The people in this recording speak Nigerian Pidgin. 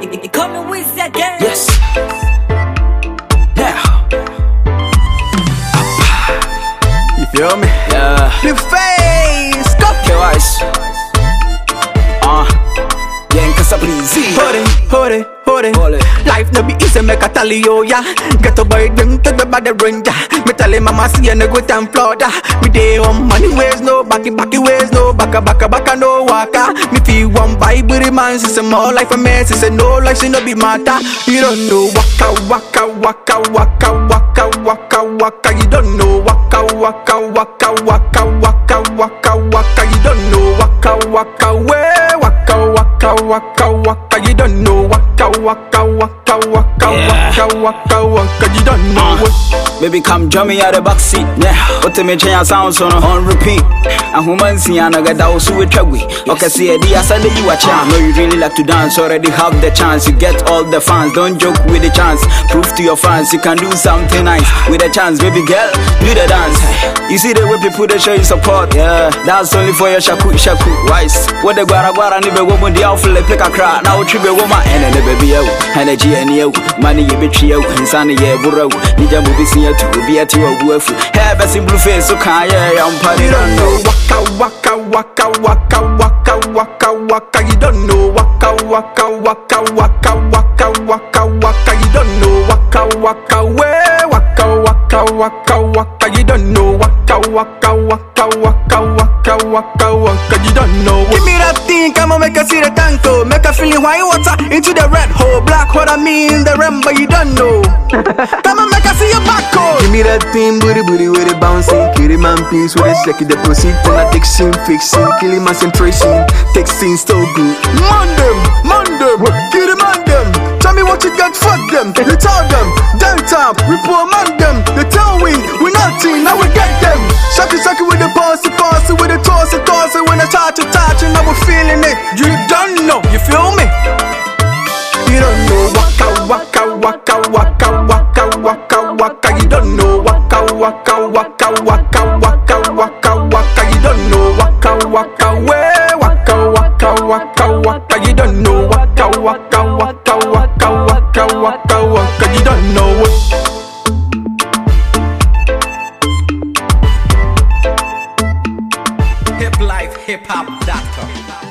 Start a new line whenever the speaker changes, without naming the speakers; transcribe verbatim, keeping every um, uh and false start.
Coming with that girl.
Yes. Now. You feel me? Yeah. The face. Go. K-Wise. Uh. Yeah, cause I please. Hold it, hold it, hold it. Hold it. Life no be easy, make a tell you, yeah. Get a boy, them to the body ranger. Me tell him mama see and go down Florida. Me day home, money ways, no backy, backy ways, no backa, backa, backa, no waka. Me feel one vibe with the man, she say more life a mess, she say no life, she no be matter. You don't know waka, waka, waka, waka, waka, waka, waka. You don't know waka, waka, waka, waka, waka, waka, waka. You don't know waka, waka, way, waka, waka, waka, waka. You don't know waka, waka, waka, waka, waka, waka, waka. You don't know what. Baby, come join me at the backseat. Yeah, what to me change sounds on on repeat. And human see and I get out so we tragedy. Okay, see a day I send you a chance. Know you really like to dance, already have the chance. You get all the fans, don't joke with the chance. Prove to your fans you can do something nice with a chance, baby girl. Do the dance. You see the way people they show you support. Yeah, that's only for your shaku shaku wise. What the guara guara ni be woman the outfit like pick a crack. Now trip be woman and the baby yo, energy and you, money you be trio, insane yeah burro. Nija movie see to be at your wolf. Have a simple face, so can yeah, I'm party. You don't know waka waka waka waka waka waka waka. You don't know waka waka waka waka waka waka waka. You don't know waka waka way waka waka waka waka. You don't know waka waka waka waka waka waka waka. You don't know. Give me that thing, come on, make her see the tanko, make her feeling white water into the red hole, black what I mean the rim, but you don't know. Come on, make her see your back hole. Give me that thing, booty booty with it bouncing, kill him and peace with it, shake it, the proceed, then I take scene, fixing, kill him concentration, take scene so good. Man them, man them, kill him man them. Tell me what you got, fuck them. You tell them, downtown, we poor man them. They tell we, we nothing, now we get them. Shaky shaky with the bossy bossy, with the tossy tossy. When I touch it, touch it, now we're feeling it. You don't know, you feel me? You don't know waka waka waka waka waka waka waka. You don't know waka waka waka waka waka waka waka. You don't know waka waka way waka waka waka waka. You don't know waka waka waka waka waka waka waka. You don't know what. Hip life, hip hop doctor.